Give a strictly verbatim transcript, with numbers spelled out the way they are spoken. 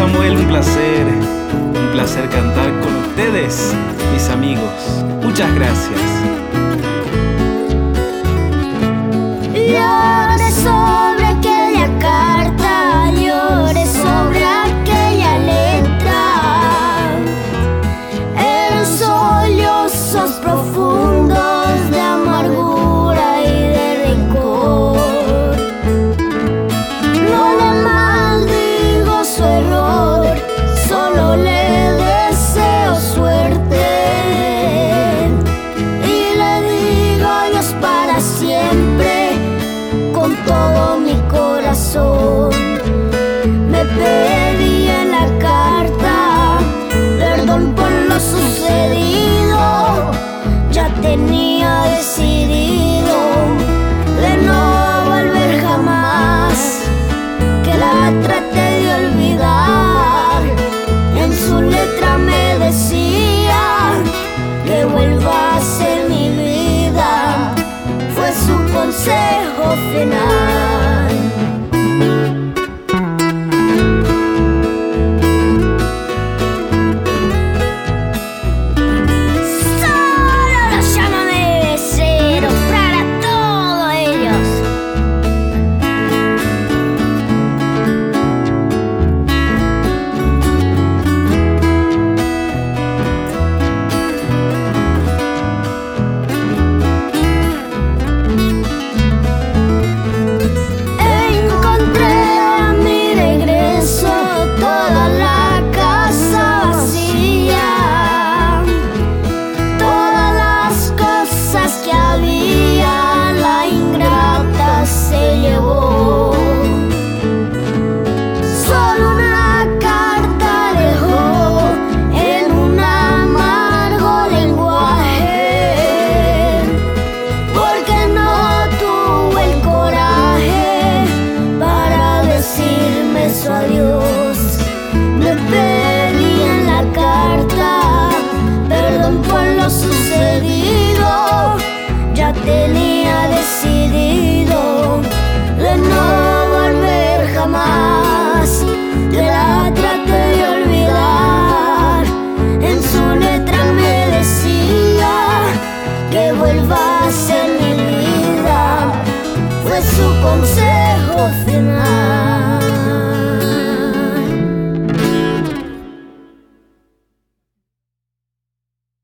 Samuel, un placer, un placer cantar con ustedes, mis amigos. Muchas gracias. Lloré sobre aquella carta, lloré sobre aquella letra. Eran sollozos profundos de amargura y de rencor. No le maldigo su error, solo le deseo suerte. Y le digo adiós para siempre con todo mi corazón. Me pedí en la carta perdón por lo sucedido. Ya tenía decidido de no volver jamás, que la traté de olvidar. En su letra me decía que vuelva a ser mi vida. Fue su consejo final. Solo los llámame becerros para todos ellos. Encontré a mi regreso toda la casa vacía. Todas las cosas que había la ingrata se llevó. Solo una carta dejó en un amargo lenguaje, porque no tuvo el coraje para decirme su adiós. Me pedí en la carta perdón por lo sucedido. Ya tenía decidido de no volver jamás, que la traté de olvidar. En su letra me decía que vuelva a ser mi vida. Fue su consejo final.